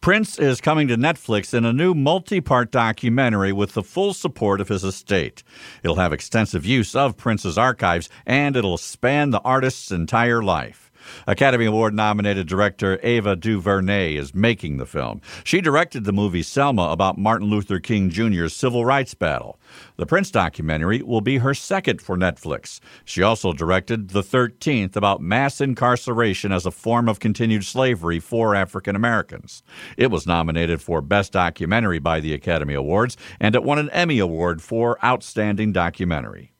Prince is coming to Netflix in a new multi-part documentary with the full support of his estate. It'll have extensive use of Prince's archives, and it'll span the artist's entire life. Academy Award-nominated director Ava DuVernay is making the film. She directed the movie Selma about Martin Luther King Jr.'s civil rights battle. The Prince documentary will be her second for Netflix. She also directed The 13th about mass incarceration as a form of continued slavery for African Americans. It was nominated for Best Documentary by the Academy Awards, and it won an Emmy Award for Outstanding Documentary.